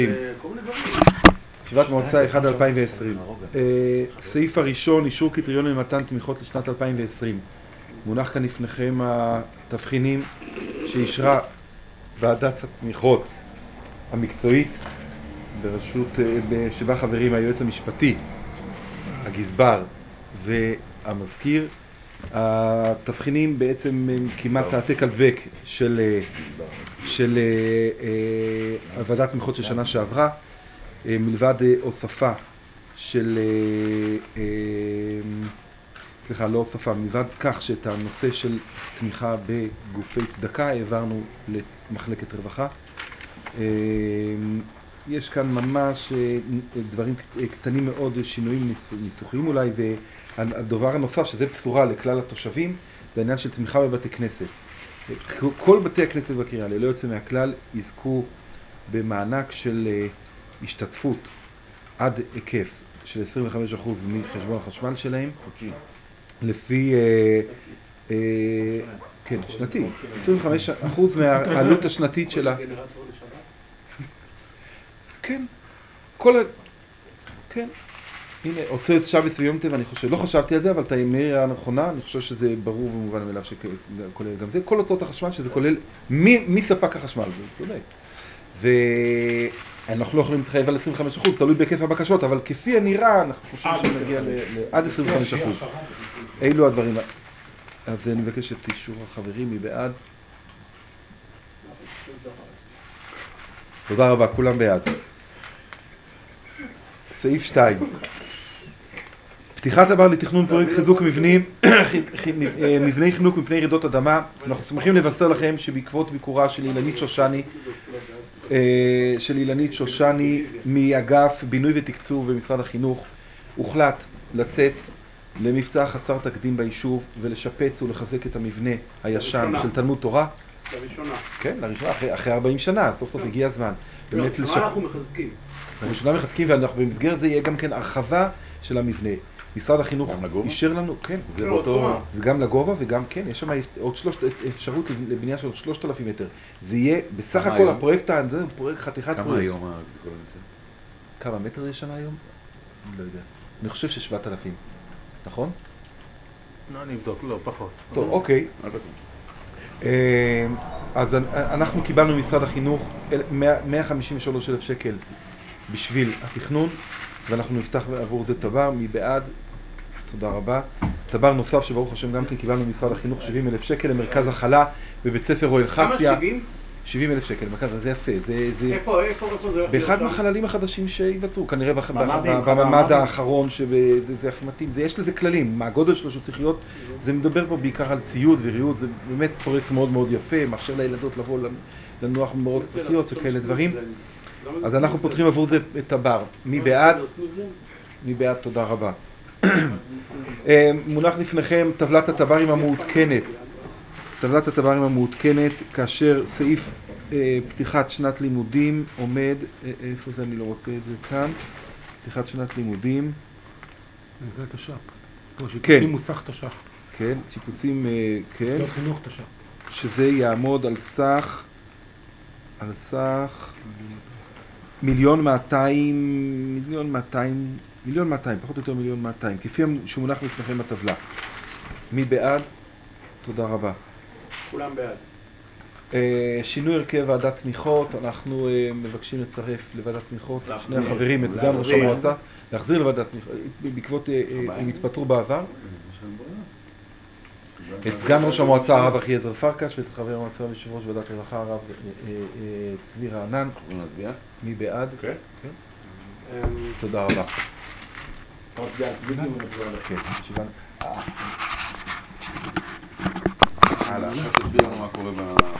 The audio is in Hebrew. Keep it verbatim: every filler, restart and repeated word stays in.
ישיבת מועצה אחד אלפיים ועשרים. סעיף הראשון, אישור קריטריונים למתן תמיכות לשנת אלפיים ועשרים. מונח כאן לפניכם התבחינים שאישרה ועדת התמיכות המקצועית בראשות, שבה חברים היועץ המשפטי, הגזבר והמזכיר. התבחינים בעצם כמעט העתק הדבק של של ועדת התמיכות של שנה שעברה, מלבד הוספה של, סליחה, לא הוספה, מלבד כך שאת הנושא של תמיכה בגופי צדקה העברנו למחלקת רווחה. יש כאן ממש דברים קטנים מאוד, שינויים ניסוחיים אולי, והדבר הנוסף, שזה בשורה לכלל התושבים, זה העניין של תמיכה בבתי כנסת. כל בתי הכנסת בקריה, ללא יוצא מהכלל, יזכו במענק של השתתפות עד היקף של עשרים וחמישה אחוז מחשבון החשמל שלהם. חודשי. לפי, אה, אה, כן, שנתי. עשרים וחמישה אחוז מהעלות השנתית שלה. כן. כל ה... כן. הנה, רוצה שבס ויום טבע, אני חושב, לא חשבתי על זה, אבל תאמר הנכונה, אני חושב שזה ברור ומובן מאליו שכולל גם זה. כל הוצאות החשמל, שזה כולל מי, מי ספק החשמל, זה צודק. ואנחנו לא יכולים להתחייב על עשרים וחמישה אחוז, תלוי בהיקף הבקשות, אבל כפי הנראה, אנחנו חושבים שנגיע לעד עשרים וחמישה אחוז. אילו הדברים. אז אני מבקש את אישור החברים, מי בעד? תודה רבה, כולם בעד. סעיף שתיים. פתיחת הבר לתכנון פרויקט חיזוק מבנים, מבני חינוך מפני רעידות אדמה. אנחנו שמחים לבשר לכם שבעקבות ביקורה של אילנית שושני, של אילנית שושני מאגף בינוי ותקצוב במשרד החינוך, הוחלט לצאת למבצע חסר תקדים ביישוב ולשפץ ולחזק את המבנה הישן של תלמוד תורה. לראשונה. כן, לראשונה, אחרי, אחרי ארבעים שנה, סוף סוף הגיע הזמן. לא, לראשונה אנחנו מחזקים. לראשונה מחזקים, ואנחנו במסגרת זה יהיה גם כן הרחבה של המבנה. משרד החינוך אישר לנו, כן, זה באותו, זה גם לגובה וגם כן, יש שם עוד שלושת אפשרות לבנייה של עוד שלושת אלפים מטר. זה יהיה, בסך הכל הפרויקט, זה פרויקט, חתיכת פרויקט. כמה היום בכל זה? כמה מטר יש שם היום? אני לא יודע. אני חושב ששבעת אלפים, נכון? לא, אני אבדוק, לא, פחות. טוב, אוקיי. אז אנחנו קיבלנו ממשרד החינוך מאה חמישים ושלוש אלף שקל בשביל התכנון, ואנחנו נפתח עבור זה תבר. מי בעד? תודה רבה. תבר נוסף שברוך השם גם כן קיבלנו ממשרד החינוך שבעים אלף שקל למרכז החלה בבית ספר רואל חסיה. כמה שבעים? שבעים אלף שקל, זה יפה. איפה, איפה, איפה זה? באחד מהחללים החדשים שיבצעו, כנראה בממד האחרון, שזה הכי מתאים. יש לזה כללים, מה הגודל שלו שצריך להיות, זה מדבר פה בעיקר על ציוד וריהוט, זה באמת פרויקט מאוד מאוד יפה, מאפשר לילדות לבוא לנוח במאורות פרטיות וכאלה דברים. אז אנחנו פותחים עבור זה את תבר. מי בעד? מי בעד? תודה רבה. מונח לפניכם טבלת התברים המעודכנת. טבלת התברים המעודכנת, כאשר סעיף פתיחת שנת לימודים עומד, איפה זה, אני לא רוצה את זה כאן, פתיחת שנת לימודים. זה תש"פ. פה כן. שיפוצים מוצח תש"פ. כן, שיפוצים, כן. לא חינוך תש"פ. שזה יעמוד על סך, על סך מיליון מאתיים, מיליון מאתיים, מיליון מאתיים, פחות או יותר מיליון מאתיים, כפי שמונח לפניכם הטבלה. מי בעד? תודה רבה. כולם בעד. שינוי הרכב ועדת תמיכות, אנחנו מבקשים לצרף לוועדת תמיכות שני החברים, את סגן ראש המועצה, להחזיר לוועדת תמיכות, בעקבות הם התפטרו בעבר, את סגן ראש המועצה הרב אחיעזר פרקש ואת חבר המועצה ויושב ראש ועדת רווחה הרב צבי רענן. מי בעד? כן. תודה רבה. אתה מצביע על צבי דיון ונצביע על כן, ישיבה. הלאה, עכשיו תסביר לנו מה קורה ב...